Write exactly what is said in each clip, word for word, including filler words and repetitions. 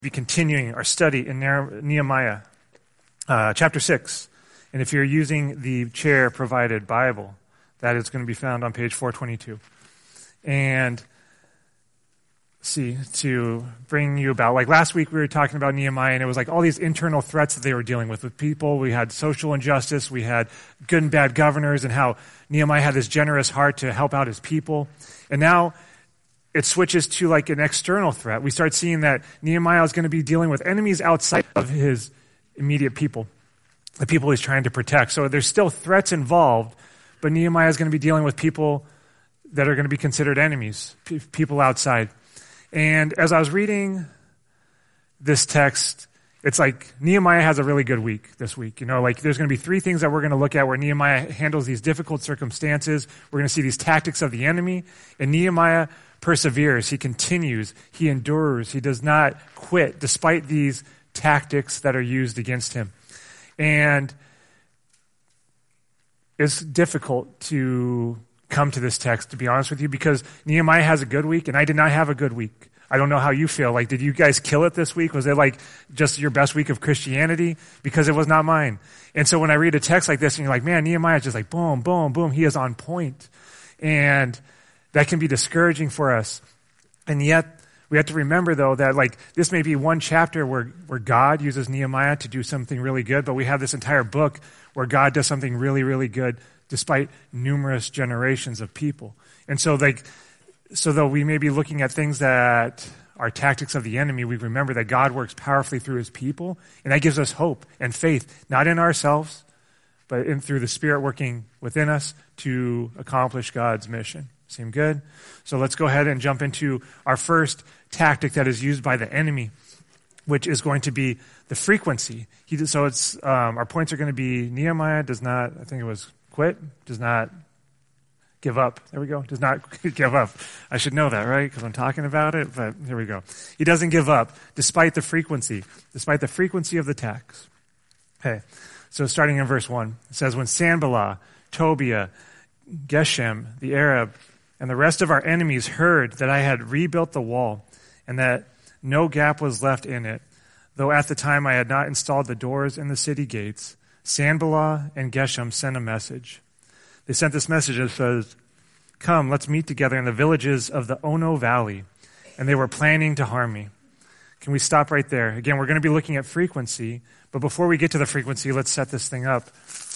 be continuing our study in Nehemiah uh, chapter six. And if you're using the chair provided Bible, that is going to be found on page four twenty-two. And see, to bring you about, like last week we were talking about Nehemiah, and it was like all these internal threats that they were dealing with with people. We had social injustice, we had good and bad governors, and how Nehemiah had this generous heart to help out his people. And now it switches to like an external threat. We start seeing that Nehemiah is going to be dealing with enemies outside of his immediate people, the people he's trying to protect. So there's still threats involved, but Nehemiah is going to be dealing with people that are going to be considered enemies, pe- people outside. And as I was reading this text, it's like Nehemiah has a really good week this week. You know, like there's going to be three things that we're going to look at where Nehemiah handles these difficult circumstances. We're going to see these tactics of the enemy, and Nehemiah perseveres. He continues. He endures. He does not quit despite these tactics that are used against him. And it's difficult to come to this text, to be honest with you, because Nehemiah has a good week, and I did not have a good week. I don't know how you feel. Like, did you guys kill it this week? Was it like just your best week of Christianity? Because it was not mine. And so when I read a text like this, and you're like, man, Nehemiah is just like boom, boom, boom. He is on point. And that can be discouraging for us. And yet, we have to remember, though, that like this may be one chapter where, where God uses Nehemiah to do something really good, but we have this entire book where God does something really, really good despite numerous generations of people. And so like, so though we may be looking at things that are tactics of the enemy, we remember that God works powerfully through his people, and that gives us hope and faith, not in ourselves, but in through the Spirit working within us to accomplish God's mission. Seem good? So let's go ahead and jump into our first tactic that is used by the enemy, which is going to be the frequency. He, so it's um, our points are going to be Nehemiah does not, I think it was quit, does not give up. There we go. Does not give up. I should know that, right? Because I'm talking about it, but here we go. He doesn't give up despite the frequency, despite the frequency of the attacks. Okay. So starting in verse one, it says, when Sanballat, Tobiah, Geshem, the Arab, and the rest of our enemies heard that I had rebuilt the wall and that no gap was left in it, though at the time I had not installed the doors in the city gates, Sanballat and Geshem sent a message. They sent this message that says, come, let's meet together in the villages of the Ono Valley. And they were planning to harm me. Can we stop right there? Again, we're going to be looking at frequency, but before we get to the frequency, let's set this thing up.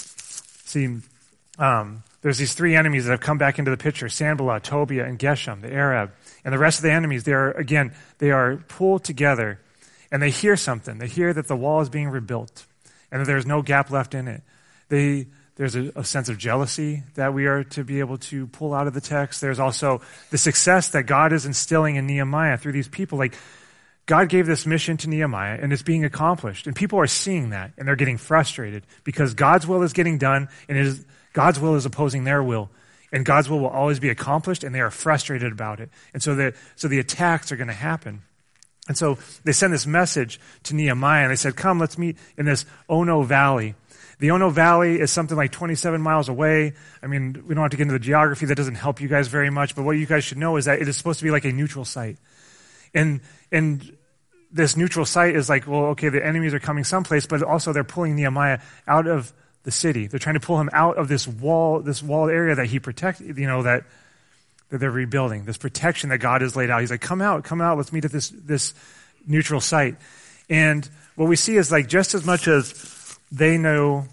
See, um, there's these three enemies that have come back into the picture, Sanballat, Tobiah, and Geshem, the Arab. And the rest of the enemies, they are, again, they are pulled together, and they hear something. They hear that the wall is being rebuilt, and that there's no gap left in it. They, there's a, a sense of jealousy that we are to be able to pull out of the text. There's also the success that God is instilling in Nehemiah through these people. Like, God gave this mission to Nehemiah, and it's being accomplished. And people are seeing that, and they're getting frustrated because God's will is getting done, and it is God's will is opposing their will, and God's will will always be accomplished, and they are frustrated about it. And so the, so the attacks are going to happen. And so they send this message to Nehemiah, and they said, come, let's meet in this Ono Valley. The Ono Valley is something like twenty-seven miles away. I mean, we don't have to get into the geography. That doesn't help you guys very much, but what you guys should know is that it is supposed to be like a neutral site. And, and this neutral site is like, well, okay, the enemies are coming someplace, but also they're pulling Nehemiah out of the city. They're trying to pull him out of this wall, this walled area that he protected, you know, that, that they're rebuilding, this protection that God has laid out. He's like, come out, come out, let's meet at this, this neutral site. And what we see is like, just as much as they know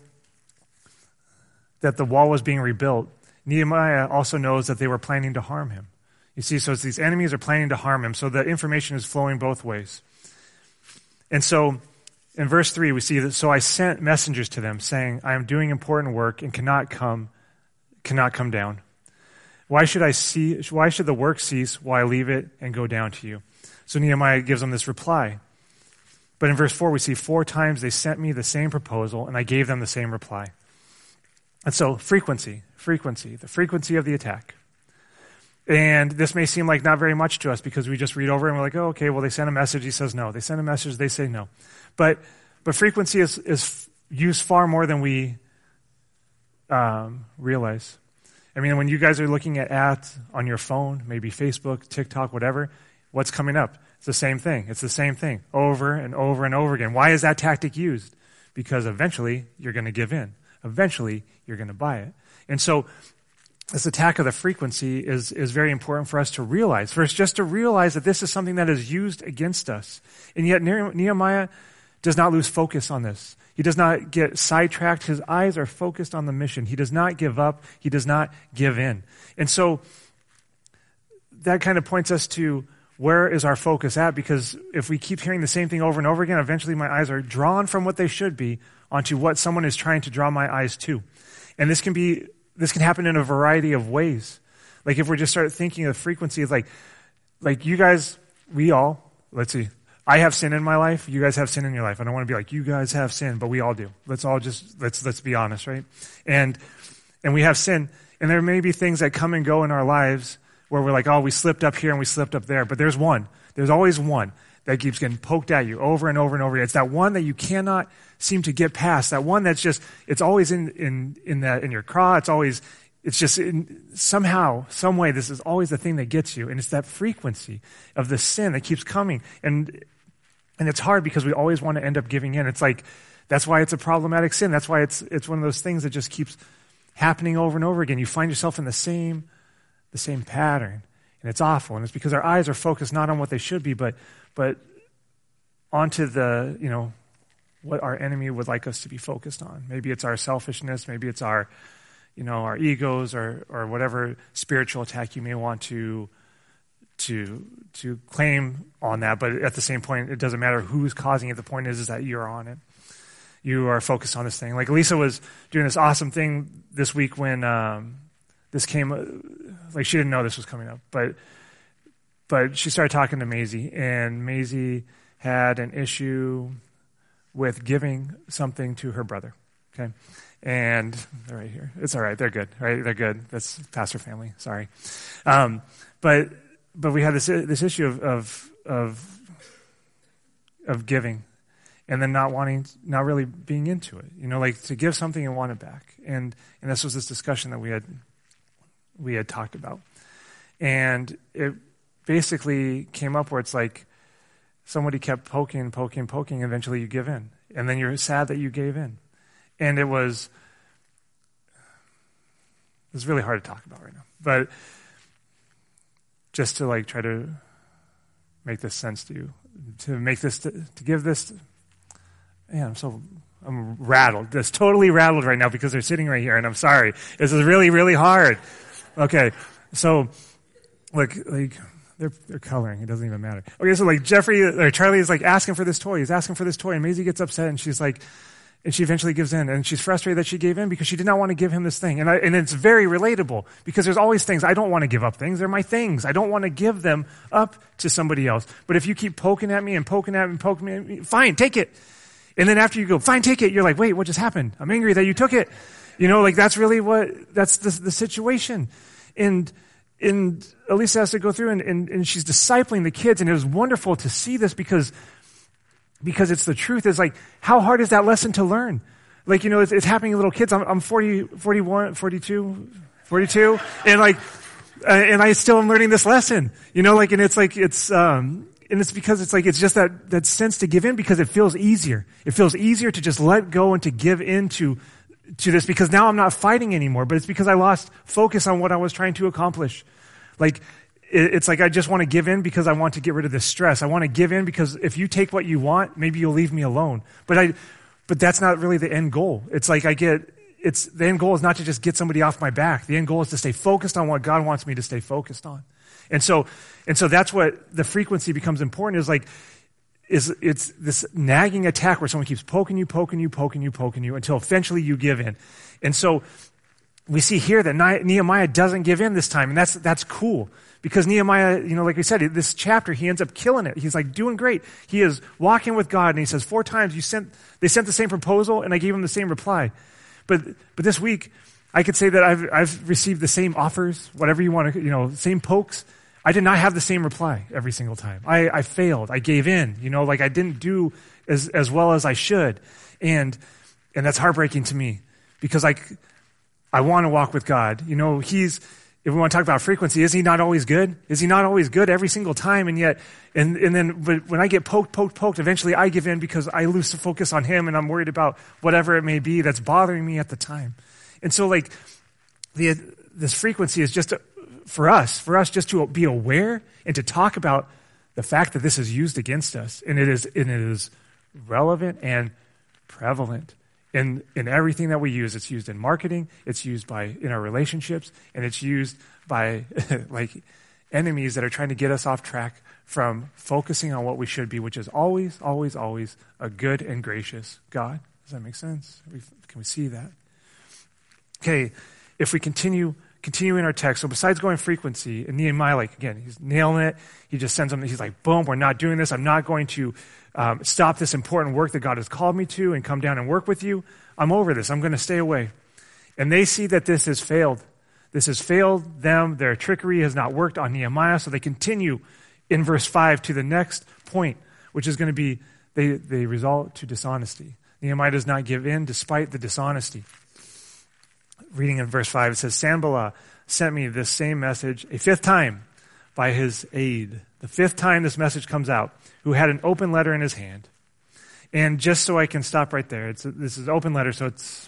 that the wall was being rebuilt, Nehemiah also knows that they were planning to harm him. You see, so it's these enemies are planning to harm him, so the information is flowing both ways. And so, in verse three, we see that, so I sent messengers to them saying, I am doing important work and cannot come, cannot come down. Why should I see, why should the work cease while I leave it and go down to you? So Nehemiah gives them this reply. But in verse four, we see four times they sent me the same proposal and I gave them the same reply. And so frequency, frequency, the frequency of the attack. And this may seem like not very much to us because we just read over it and we're like, oh, okay, well, they sent a message, he says no. They send a message, they say no. But but frequency is, is used far more than we um, realize. I mean, when you guys are looking at ads on your phone, maybe Facebook, TikTok, whatever, what's coming up? It's the same thing. It's the same thing over and over and over again. Why is that tactic used? Because eventually you're going to give in. Eventually you're going to buy it. And so this attack of the frequency is, is very important for us to realize. First, just to realize that this is something that is used against us. And yet Nehemiah does not lose focus on this. He does not get sidetracked. His eyes are focused on the mission. He does not give up. He does not give in. And so that kind of points us to where is our focus at? Because if we keep hearing the same thing over and over again, eventually my eyes are drawn from what they should be onto what someone is trying to draw my eyes to. And this can be, this can happen in a variety of ways. Like if we just start thinking of frequency, like, like you guys, we all, let's see, I have sin in my life. You guys have sin in your life. I don't want to be like, you guys have sin, but we all do. Let's all just, let's, let's be honest, right? And, and we have sin, and there may be things that come and go in our lives where we're like, oh, we slipped up here and we slipped up there. But there's one. There's always one that keeps getting poked at you over and over and over again. It's that one that you cannot seem to get past. That one that's just, it's always in, in, in that, in your craw. It's always, it's just in, somehow, some way, this is always the thing that gets you. And it's that frequency of the sin that keeps coming. And, and it's hard because we always want to end up giving in. It's like, that's why it's a problematic sin. That's why it's, it's one of those things that just keeps happening over and over again. You find yourself in the same the same pattern, and it's awful. And it's because our eyes are focused not on what they should be, but but onto the, you know, what our enemy would like us to be focused on. Maybe it's our selfishness, maybe it's our, you know, our egos, or or whatever spiritual attack you may want to to to claim on that. But at the same point, it doesn't matter who's causing it. The point is, is that you're on it. You are focused on this thing. Like Lisa was doing this awesome thing this week when um, this came. Like she didn't know this was coming up, but but she started talking to Maisie, and Maisie had an issue with giving something to her brother. Okay, and they're right here. It's all right. They're good. Right? They're good. That's pastor family. Sorry, um, but but we had this this issue of of of, of giving, and then not wanting, not really being into it. You know, like to give something and want it back, and and this was this discussion that we had. we had talked about. And it basically came up where it's like somebody kept poking, poking, poking, and eventually you give in. And then you're sad that you gave in. And it was, it's really hard to talk about right now. But just to like try to make this sense to you, to make this, to, to give this, to, man, I'm so, I'm rattled. Just totally rattled right now because they're sitting right here, and I'm sorry. This is really, really hard. Okay, so, look, like, they're they're coloring. It doesn't even matter. Okay, so like Jeffrey or Charlie is like asking for this toy. He's asking for this toy, and Maisie gets upset, and she's like, and she eventually gives in, and she's frustrated that she gave in because she did not want to give him this thing. And I, and it's very relatable because there's always things I don't want to give up. Things they're my things. I don't want to give them up to somebody else. But if you keep poking at me and poking at me and poking at me, fine, take it. And then after you go, fine, take it, you're like, wait, what just happened? I'm angry that you took it. You know, like that's really what, that's the, the situation. And, and Elisa has to go through and, and, and she's discipling the kids. And it was wonderful to see this because, because it's the truth. It's like, how hard is that lesson to learn? Like, you know, it's, it's happening to little kids. I'm, I'm forty, forty-one, forty-two, forty-two. And like, uh, and I still am learning this lesson, you know, like, and it's like, it's, um, and it's because it's like, it's just that, that sense to give in because it feels easier. It feels easier to just let go and to give in to, to this because now I'm not fighting anymore, but it's because I lost focus on what I was trying to accomplish. Like, it, it's like I just want to give in because I want to get rid of this stress. I want to give in because if you take what you want, maybe you'll leave me alone. But I, but that's not really the end goal. It's like I get, it's, the end goal is not to just get somebody off my back. The end goal is to stay focused on what God wants me to stay focused on. And so, and so that's what the frequency becomes important is like, is it's this nagging attack where someone keeps poking you, poking you, poking you, poking you until eventually you give in. And so we see here that Nehemiah doesn't give in this time. And that's, that's cool because Nehemiah, you know, like we said, this chapter, he ends up killing it. He's like doing great. He is walking with God and he says four times you sent, they sent the same proposal and I gave him the same reply. But, but this week I could say that I've, I've received the same offers, whatever you want to, you know, same pokes. I did not have the same reply every single time. I, I failed. I gave in. You know, like I didn't do as as well as I should, and and that's heartbreaking to me because I I want to walk with God. You know, He's if we want to talk about frequency, is he not always good? Is he not always good every single time? And yet, and, and then but when I get poked, poked, poked, eventually I give in because I lose the focus on him and I'm worried about whatever it may be that's bothering me at the time. And so like, the this frequency is just a, for us, for us just to be aware and to talk about the fact that this is used against us. And it is, and it is relevant and prevalent. In, in everything that we use. It's used in marketing, it's used by in our relationships, and it's used by like enemies that are trying to get us off track from focusing on what we should be, which is always, always, always a good and gracious God. Does that make sense? We, can we see that? Okay, if we continue continue in our text, so besides going frequency, and Nehemiah, like again, he's nailing it. He just sends them, he's like, boom, we're not doing this. I'm not going to Um, stop this important work that God has called me to and come down and work with you. I'm over this. I'm going to stay away. And they see that this has failed. This has failed them. Their trickery has not worked on Nehemiah. So they continue in verse five to the next point, which is going to be they, they result to dishonesty. Nehemiah does not give in despite the dishonesty. Reading in verse five, it says, Sanballat sent me this same message a fifth time by his aid. The fifth time this message comes out, who had an open letter in his hand. And just so I can stop right there, it's a, this is an open letter, so it's,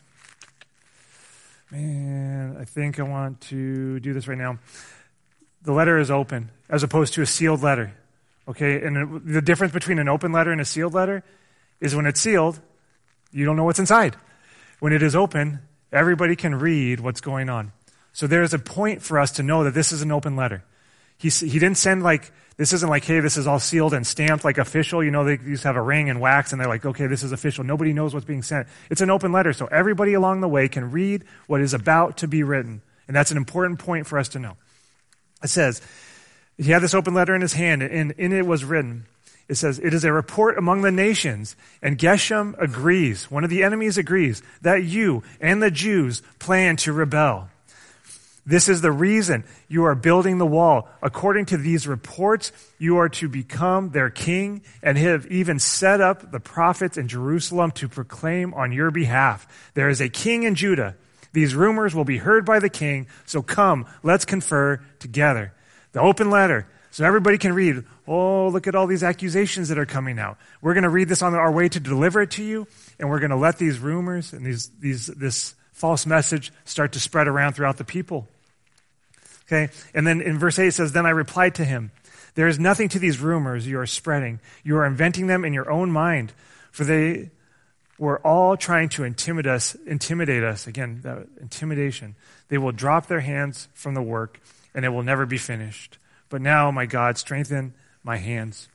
man, I think I want to do this right now. The letter is open, as opposed to a sealed letter, okay? And it, the difference between an open letter and a sealed letter is when it's sealed, you don't know what's inside. When it is open, everybody can read what's going on. So there's a point for us to know that this is an open letter. He, he didn't send like, this isn't like, hey, this is all sealed and stamped like official. You know, they used to have a ring and wax and they're like, okay, this is official. Nobody knows what's being sent. It's an open letter, so everybody along the way can read what is about to be written. And that's an important point for us to know. It says, he had this open letter in his hand and in it was written, it says, it is a report among the nations, and Geshem agrees, one of the enemies agrees, that you and the Jews plan to rebel. This is the reason you are building the wall. According to these reports, you are to become their king and have even set up the prophets in Jerusalem to proclaim on your behalf. There is a king in Judah. These rumors will be heard by the king, so come, let's confer together. The open letter, so everybody can read, oh, look at all these accusations that are coming out. We're going to read this on our way to deliver it to you, and we're going to let these rumors and these these this false message start to spread around throughout the people. Okay, and then in verse eight it says, then I replied to him, there is nothing to these rumors you are spreading. You are inventing them in your own mind, for they were all trying to intimidate us, intimidate us. Again, that intimidation. They will drop their hands from the work, and it will never be finished. But now, my God, strengthen my hands.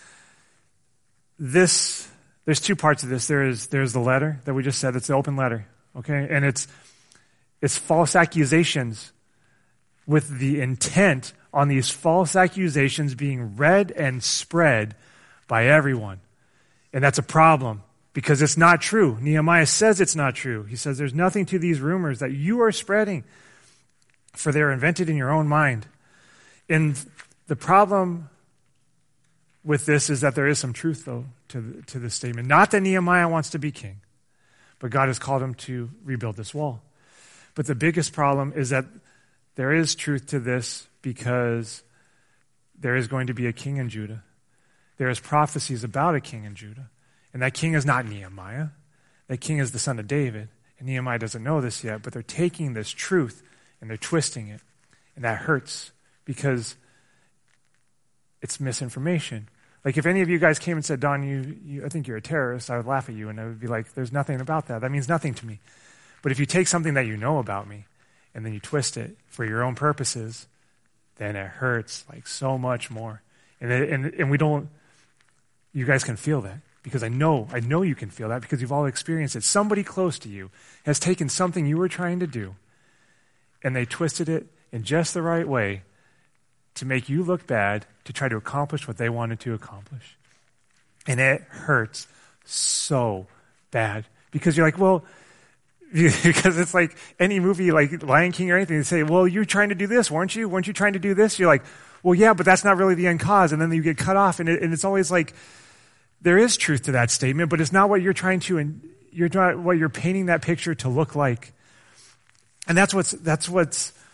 This, there's two parts of this. There is, there's the letter that we just said. It's the open letter, okay? And it's, it's false accusations with the intent on these false accusations being read and spread by everyone. And that's a problem because it's not true. Nehemiah says it's not true. He says there's nothing to these rumors that you are spreading, for they're invented in your own mind. And the problem with this is that there is some truth, though, to, to this statement. Not that Nehemiah wants to be king, but God has called him to rebuild this wall. But the biggest problem is that there is truth to this because there is going to be a king in Judah. There is prophecies about a king in Judah. And that king is not Nehemiah. That king is the son of David. And Nehemiah doesn't know this yet, but they're taking this truth and they're twisting it. And that hurts because it's misinformation. Like if any of you guys came and said, Don, you, you, I think you're a terrorist, I would laugh at you and I would be like, there's nothing about that. That means nothing to me. But if you take something that you know about me and then you twist it for your own purposes, then it hurts like so much more. And, it, and, and we don't, you guys can feel that because I know, I know you can feel that because you've all experienced it. Somebody close to you has taken something you were trying to do and they twisted it in just the right way to make you look bad, to try to accomplish what they wanted to accomplish. And it hurts so bad because you're like, well, because it's like any movie like Lion King or anything, they say, well, you're trying to do this, weren't you? Weren't you trying to do this? You're like, well, yeah, but that's not really the end cause. And then you get cut off. And, it, and it's always like, there is truth to that statement, but it's not what you're trying to, and you're not what you're painting that picture to look like. And that's what's, that's what's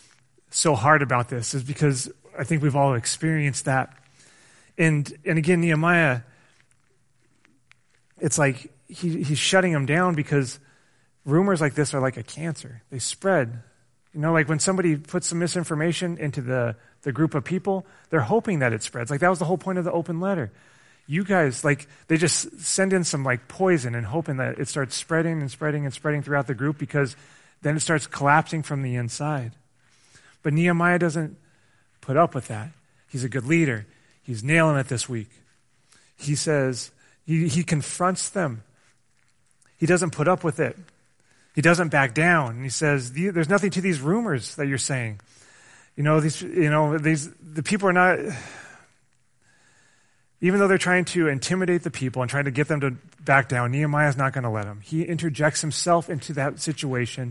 so hard about this is because I think we've all experienced that. And and again, Nehemiah, it's like he, he's shutting them down because rumors like this are like a cancer. They spread. You know, like when somebody puts some misinformation into the, the group of people, they're hoping that it spreads. Like that was the whole point of the open letter. You guys, like, they just send in some like poison and hoping that it starts spreading and spreading and spreading throughout the group because then it starts collapsing from the inside. But Nehemiah doesn't put up with that. He's a good leader. He's nailing it this week. He says, he, he confronts them. He doesn't put up with it. He doesn't back down. And he says, there's nothing to these rumors that you're saying. You know, these, you know, these, the people are not, even though they're trying to intimidate the people and trying to get them to back down, Nehemiah's not going to let them. He interjects himself into that situation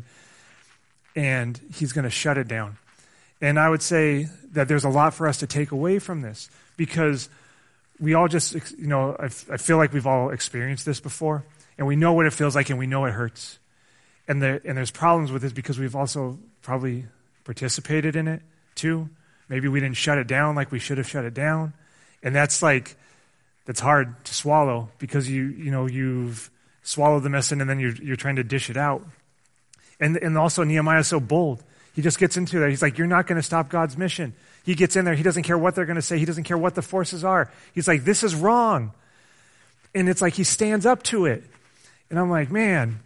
and he's going to shut it down. And I would say that there's a lot for us to take away from this because we all just, you know, I, I feel like we've all experienced this before and we know what it feels like and we know it hurts. And, the, and there's problems with this because we've also probably participated in it too. Maybe we didn't shut it down like we should have shut it down. And that's like, that's hard to swallow because you, you know, you've swallowed the medicine and then you're, you're trying to dish it out. And, and also Nehemiah is so bold. He just gets into that. He's like, you're not going to stop God's mission. He gets in there. He doesn't care what they're going to say. He doesn't care what the forces are. He's like, this is wrong. And it's like he stands up to it. And I'm like, man,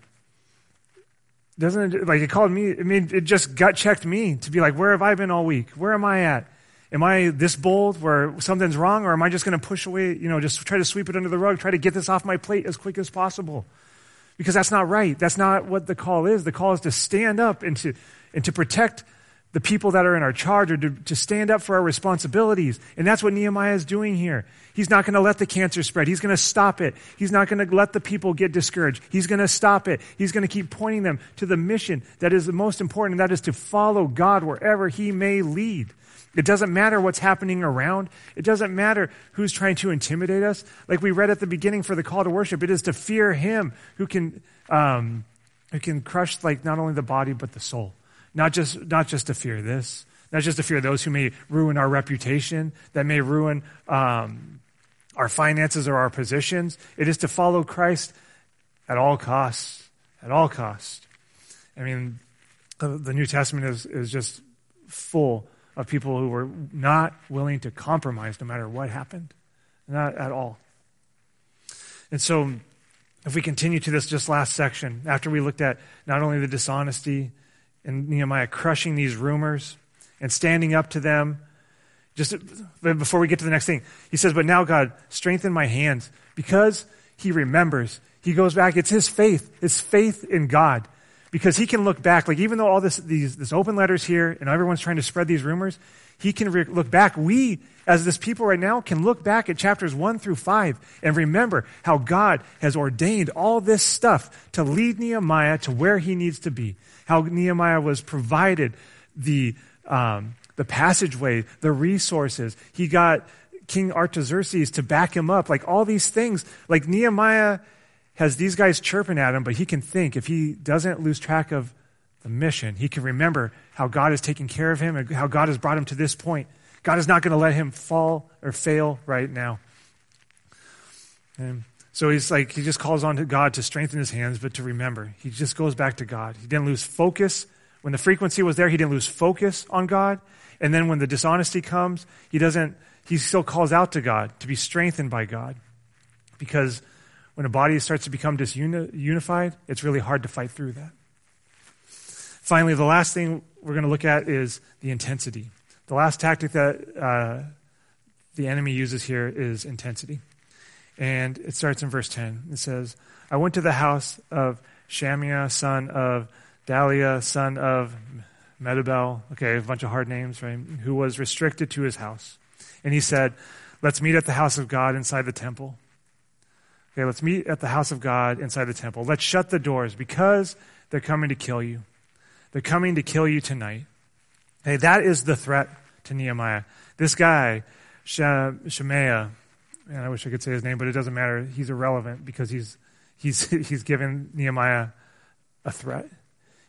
doesn't it, like it called me, I mean, it just gut checked me to be like, where have I been all week? Where am I at? Am I this bold where something's wrong, or am I just going to push away, you know, just try to sweep it under the rug, try to get this off my plate as quick as possible? Because that's not right. That's not what the call is. The call is to stand up and to, and to protect the people that are in our charge, or to, to stand up for our responsibilities. And that's what Nehemiah is doing here. He's not going to let the cancer spread. He's going to stop it. He's not going to let the people get discouraged. He's going to stop it. He's going to keep pointing them to the mission that is the most important, and that is to follow God wherever he may lead. It doesn't matter what's happening around. It doesn't matter who's trying to intimidate us. Like we read at the beginning for the call to worship, it is to fear him who can, um, who can crush like not only the body but the soul. Not just, not just to fear this, not just to fear those who may ruin our reputation, that may ruin um, our finances or our positions. It is to follow Christ at all costs, at all costs. I mean, the, the New Testament is, is just full of people who were not willing to compromise no matter what happened, not at all. And so if we continue to this just last section, after we looked at not only the dishonesty and Nehemiah crushing these rumors and standing up to them, just before we get to the next thing, he says, but now God, strengthen my hands, because he remembers. He goes back. It's his faith. It's faith in God. Because he can look back, like even though all this these this open letters here and everyone's trying to spread these rumors, he can re- look back. We, as this people right now, can look back at chapters one through five and remember how God has ordained all this stuff to lead Nehemiah to where he needs to be. How Nehemiah was provided the um, the passageway, the resources. He got King Artaxerxes to back him up. Like all these things, like Nehemiah has these guys chirping at him, but he can think, if he doesn't lose track of the mission, he can remember how God is taking care of him and how God has brought him to this point. God is not going to let him fall or fail right now. And so he's like, he just calls on to God to strengthen his hands, but to remember. He just goes back to God. He didn't lose focus. When the frequency was there, he didn't lose focus on God. And then when the dishonesty comes, he doesn't, he still calls out to God to be strengthened by God. Because when a body starts to become disunified, it's really hard to fight through that. Finally, the last thing we're going to look at is the intensity. The last tactic that uh, the enemy uses here is intensity. And it starts in verse ten. It says, I went to the house of Shamiah, son of Daliah, son of Medubel, okay, a bunch of hard names, right, who was restricted to his house. And he said, let's meet at the house of God inside the temple. Okay, let's meet at the house of God inside the temple. Let's shut the doors because they're coming to kill you. They're coming to kill you tonight. Okay, that is the threat to Nehemiah. This guy, Shemaiah, and I wish I could say his name, but it doesn't matter. He's irrelevant because he's he's he's given Nehemiah a threat.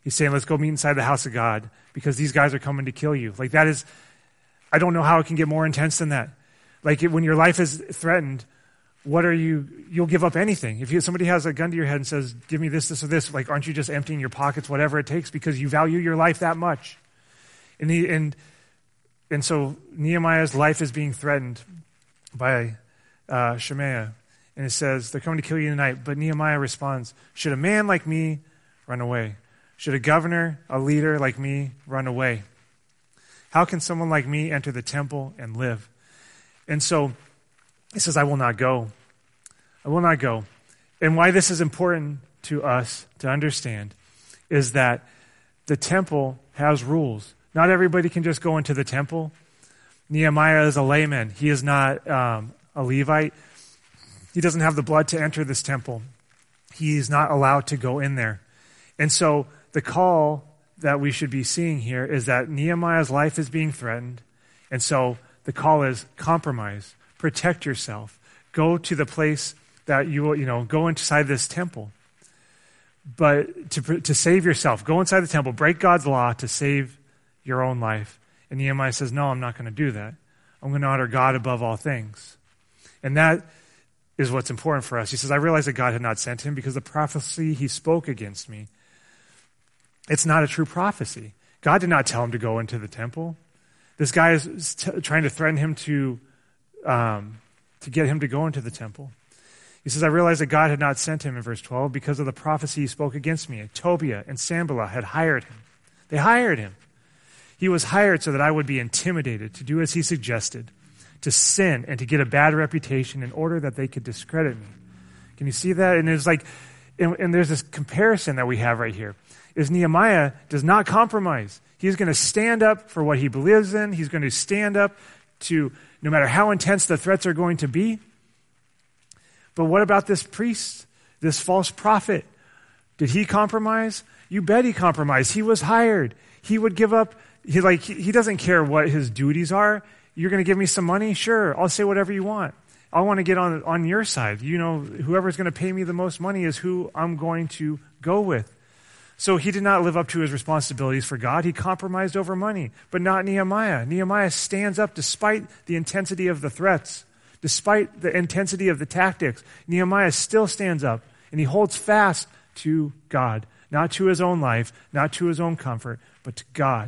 He's saying, let's go meet inside the house of God because these guys are coming to kill you. Like that is, I don't know how it can get more intense than that. Like it, when your life is threatened, what are you, you'll give up anything. If you, somebody has a gun to your head and says, give me this, this, or this, like aren't you just emptying your pockets, whatever it takes, because you value your life that much? And he, and, and so Nehemiah's life is being threatened by uh, Shemaiah. And it says, they're coming to kill you tonight. But Nehemiah responds, should a man like me run away? Should a governor, a leader like me run away? How can someone like me enter the temple and live? And so he says, I will not go. I will not go. And why this is important to us to understand is that the temple has rules. Not everybody can just go into the temple. Nehemiah is a layman. He is not um, a Levite. He doesn't have the blood to enter this temple. He is not allowed to go in there. And so the call that we should be seeing here is that Nehemiah's life is being threatened. And so the call is compromise. Protect yourself. Go to the place that you will, you know, go inside this temple. But to to save yourself, go inside the temple, break God's law to save your own life. And Nehemiah says, no, I'm not going to do that. I'm going to honor God above all things. And that is what's important for us. He says, I realized that God had not sent him because the prophecy he spoke against me, it's not a true prophecy. God did not tell him to go into the temple. This guy is t- trying to threaten him to, um, to get him to go into the temple. He says, I realized that God had not sent him in verse twelve because of the prophecy he spoke against me. Tobiah and Sanballat had hired him. They hired him. He was hired so that I would be intimidated to do as he suggested, to sin and to get a bad reputation in order that they could discredit me. Can you see that? And it's like, and, and there's this comparison that we have right here. Is Nehemiah does not compromise. He's going to stand up for what he believes in. He's going to stand up to, no matter how intense the threats are going to be. But what about this priest, this false prophet? Did he compromise? You bet he compromised. He was hired. He would give up. He like he, he doesn't care what his duties are. You're going to give me some money? Sure, I'll say whatever you want. I want to get on on your side. You know, whoever's going to pay me the most money is who I'm going to go with. So he did not live up to his responsibilities for God. He compromised over money, but not Nehemiah. Nehemiah stands up despite the intensity of the threats, despite the intensity of the tactics. Nehemiah still stands up, and he holds fast to God, not to his own life, not to his own comfort, but to God.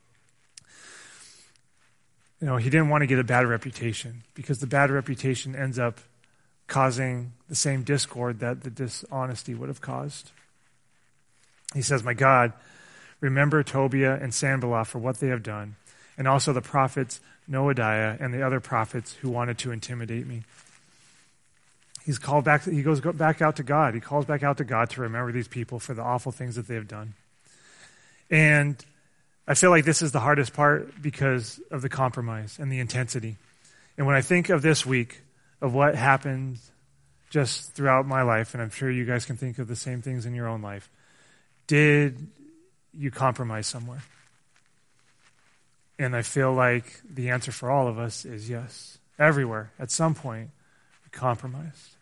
You know, he didn't want to get a bad reputation because the bad reputation ends up causing the same discord that the dishonesty would have caused. He says, my God, remember Tobiah and Sanballat for what they have done, and also the prophets Noadiah and the other prophets who wanted to intimidate me. He's called back, he goes back out to God. He calls back out to God to remember these people for the awful things that they have done. And I feel like this is the hardest part because of the compromise and the intensity. And when I think of this week, of what happened just throughout my life, and I'm sure you guys can think of the same things in your own life, did you compromise somewhere? And I feel like the answer for all of us is yes. Everywhere, at some point, we compromised.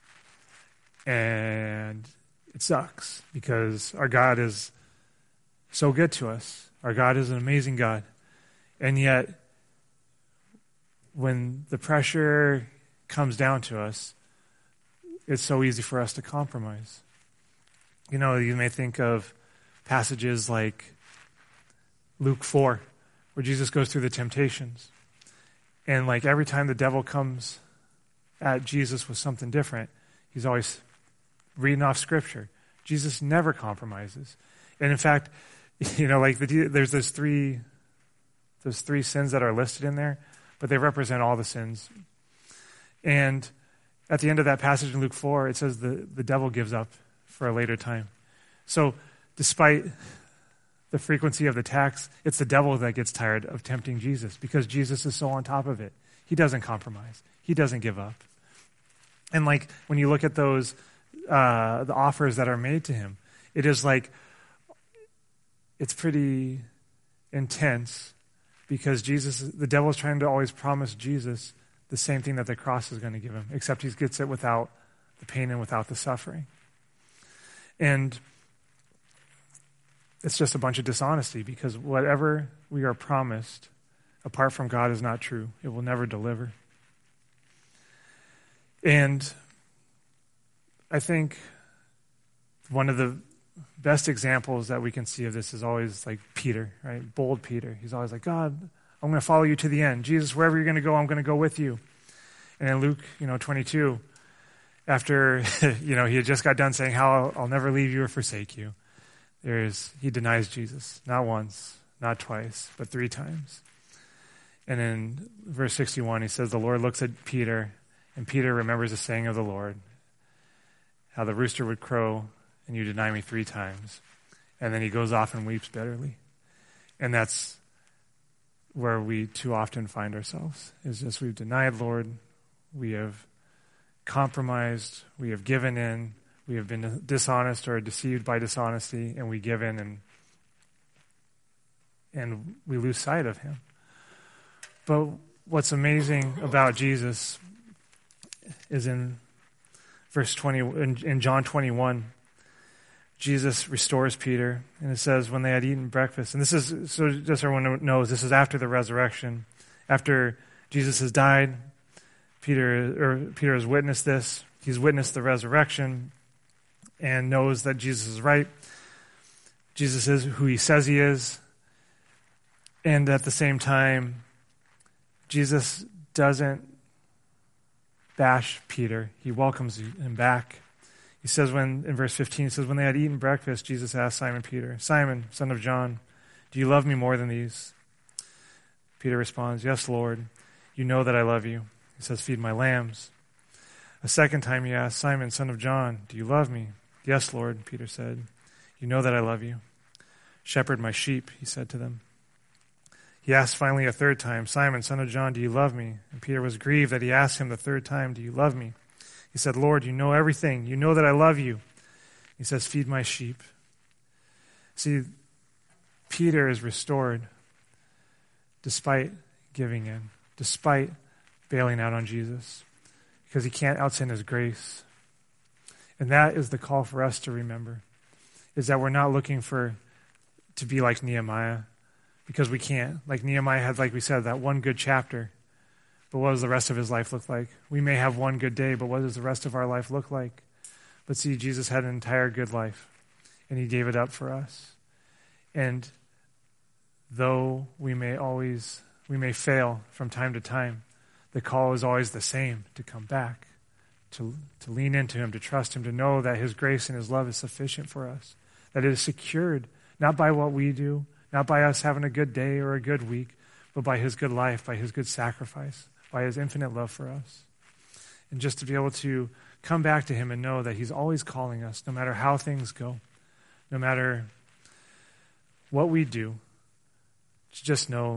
And it sucks because our God is so good to us. Our God is an amazing God. And yet, when the pressure comes down to us, it's so easy for us to compromise. You know, you may think of passages like Luke four, where Jesus goes through the temptations. And like every time the devil comes at Jesus with something different, he's always reading off Scripture. Jesus never compromises. And in fact, you know, like the, there's those three, those three sins that are listed in there, but they represent all the sins. And at the end of that passage in Luke four, it says the, the devil gives up for a later time. So despite the frequency of the attacks, it's the devil that gets tired of tempting Jesus because Jesus is so on top of it. He doesn't compromise. He doesn't give up. And like when you look at those, uh, the offers that are made to him, it is like, it's pretty intense because Jesus, the devil is trying to always promise Jesus the same thing that the cross is going to give him, except he gets it without the pain and without the suffering. And it's just a bunch of dishonesty, because whatever we are promised apart from God is not true. It will never deliver. And I think one of the best examples that we can see of this is always like Peter, right? Bold Peter. He's always like, God, I'm going to follow you to the end. Jesus, wherever you're going to go, I'm going to go with you. And in Luke, you know, twenty-two, after, you know, he had just got done saying how I'll, I'll never leave you or forsake you, there is, he denies Jesus, not once, not twice, but three times. And in verse sixty-one, he says, the Lord looks at Peter, and Peter remembers the saying of the Lord, how the rooster would crow and you deny me three times. And then he goes off and weeps bitterly. And that's where we too often find ourselves, is just we've denied Lord, we have compromised, we have given in, we have been dishonest or deceived by dishonesty, and we give in and and we lose sight of him. But what's amazing about Jesus is in verse twenty, in, in John twenty-one, Jesus restores Peter, and it says, when they had eaten breakfast, and this is, so just everyone knows, this is after the resurrection. After Jesus has died, Peter, or Peter has witnessed this. He's witnessed the resurrection and knows that Jesus is right. Jesus is who he says he is. And at the same time, Jesus doesn't bash Peter. He welcomes him back. He says when, in verse fifteen, he says, when they had eaten breakfast, Jesus asked Simon Peter, Simon, son of John, do you love me more than these? Peter responds, yes, Lord, you know that I love you. He says, feed my lambs. A second time he asked, Simon, son of John, do you love me? Yes, Lord, Peter said, you know that I love you. Shepherd my sheep, he said to them. He asked finally a third time, Simon, son of John, do you love me? And Peter was grieved that he asked him the third time, do you love me? He said, Lord, you know everything. You know that I love you. He says, feed my sheep. See, Peter is restored despite giving in, despite bailing out on Jesus, because he can't outsin his grace. And that is the call for us to remember, is that we're not looking for to be like Nehemiah, because we can't. Like Nehemiah had, like we said, that one good chapter. But what does the rest of his life look like? We may have one good day, but what does the rest of our life look like? But see, Jesus had an entire good life, and he gave it up for us. And though we may always, we may fail from time to time, the call is always the same, to come back, to, to lean into him, to trust him, to know that his grace and his love is sufficient for us, that it is secured, not by what we do, not by us having a good day or a good week, but by his good life, by his good sacrifice, by his infinite love for us. And just to be able to come back to him and know that he's always calling us, no matter how things go, no matter what we do, to just know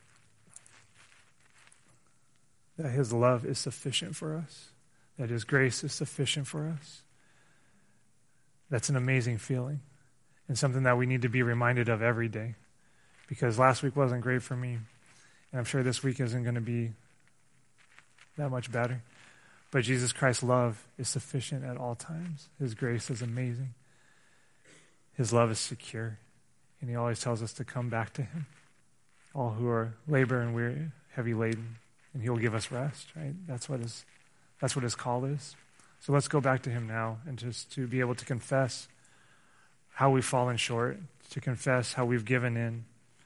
that his love is sufficient for us, that his grace is sufficient for us. That's an amazing feeling, and something that we need to be reminded of every day, because last week wasn't great for me, and I'm sure this week isn't going to be that much better. But Jesus Christ's love is sufficient at all times. His grace is amazing. His love is secure. And he always tells us to come back to him, all who are labor and weary, heavy laden, and he'll give us rest, right? That's what his, that's what his call is. So let's go back to him now, and just to be able to confess how we've fallen short, to confess how we've given in,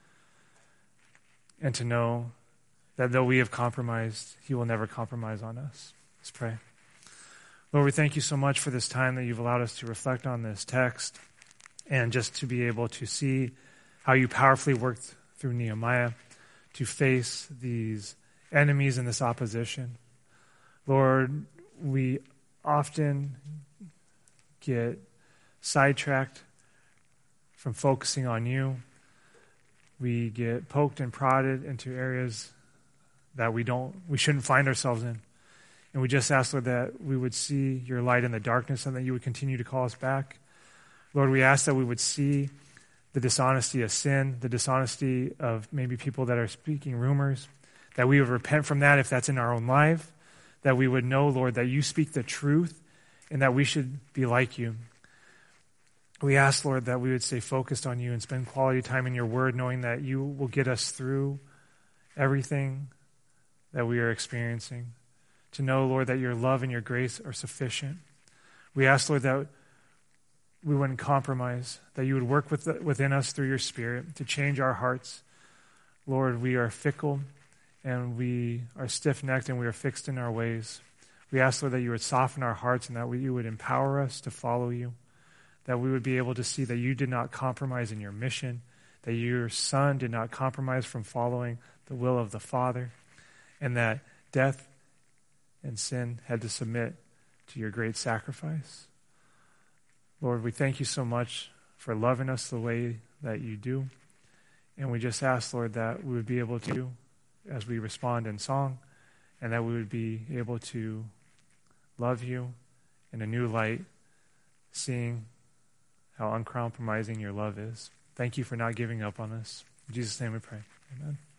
and to know that though we have compromised, he will never compromise on us. Let's pray. Lord, we thank you so much for this time that you've allowed us to reflect on this text, and just to be able to see how you powerfully worked through Nehemiah to face these enemies and this opposition. Lord, we often get sidetracked from focusing on you. We get poked and prodded into areas that we don't, we shouldn't find ourselves in. And we just ask, Lord, that we would see your light in the darkness, and that you would continue to call us back. Lord, we ask that we would see the dishonesty of sin, the dishonesty of maybe people that are speaking rumors, that we would repent from that if that's in our own life, that we would know, Lord, that you speak the truth, and that we should be like you. We ask, Lord, that we would stay focused on you and spend quality time in your word, knowing that you will get us through everything that we are experiencing. To know, Lord, that your love and your grace are sufficient. We ask, Lord, that we wouldn't compromise, that you would work with the, within us through your Spirit to change our hearts. Lord, we are fickle and we are stiff-necked and we are fixed in our ways. We ask, Lord, that you would soften our hearts and that we, you would empower us to follow you, that we would be able to see that you did not compromise in your mission, that your Son did not compromise from following the will of the Father, and that death and sin had to submit to your great sacrifice. Lord, we thank you so much for loving us the way that you do. And we just ask, Lord, that we would be able to, as we respond in song, and that we would be able to love you in a new light, seeing how uncompromising your love is. Thank you for not giving up on us. In Jesus' name we pray. Amen.